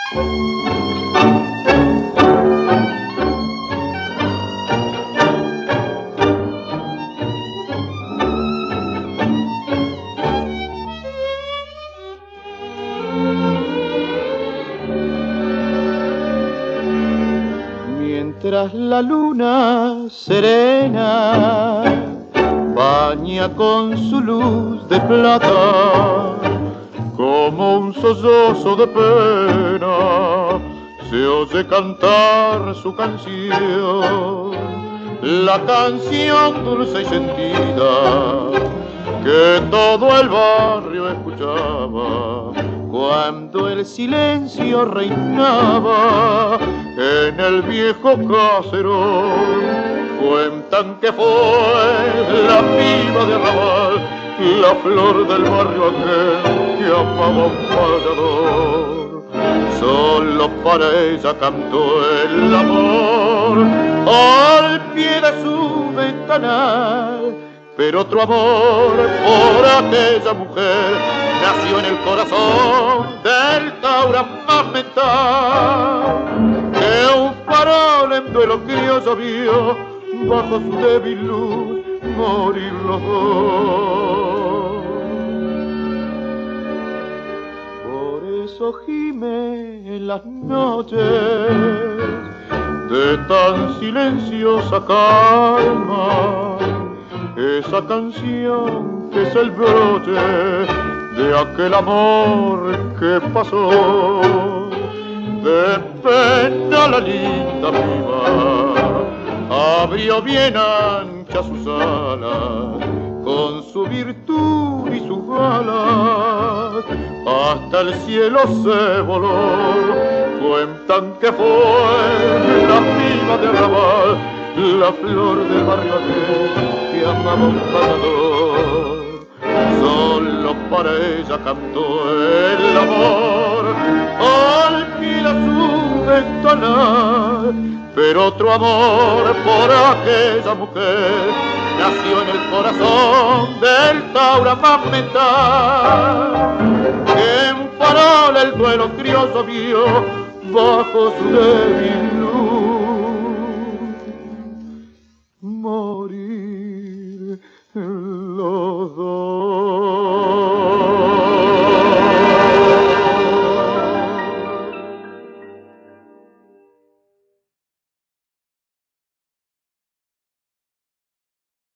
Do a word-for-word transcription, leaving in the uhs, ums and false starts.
Mientras la luna serena baña con su luz de plata, como un sollozo de pena, se oye cantar su canción, la canción dulce y sentida que todo el barrio escuchaba cuando el silencio reinaba en el viejo caserón. Cuentan que fue la piba de Arrabal, la flor del barrio aquel que amaba un payador. Solo para ella cantó el amor al pie de su ventanal, pero otro amor por aquella mujer nació en el corazón del Taura más mental, que un farol en duelo criollo vio bajo su débil luz morir los dos. Por eso gime en las noches de tan silenciosa calma esa canción que es el broche de aquel amor que pasó. De pena la linda piba abrió bien ancha sus alas, con su virtud y sus balas hasta el cielo se voló. Cuentan que fue la piba de Arrabal, la flor del barrio aquel que amaba un payador. Solo para ella cantó el amor al pie de su ventanal, pero otro amor por aquella mujer nació en el corazón del Taura más mental, que en farol el duelo criollo vio bajo su débil luz morir.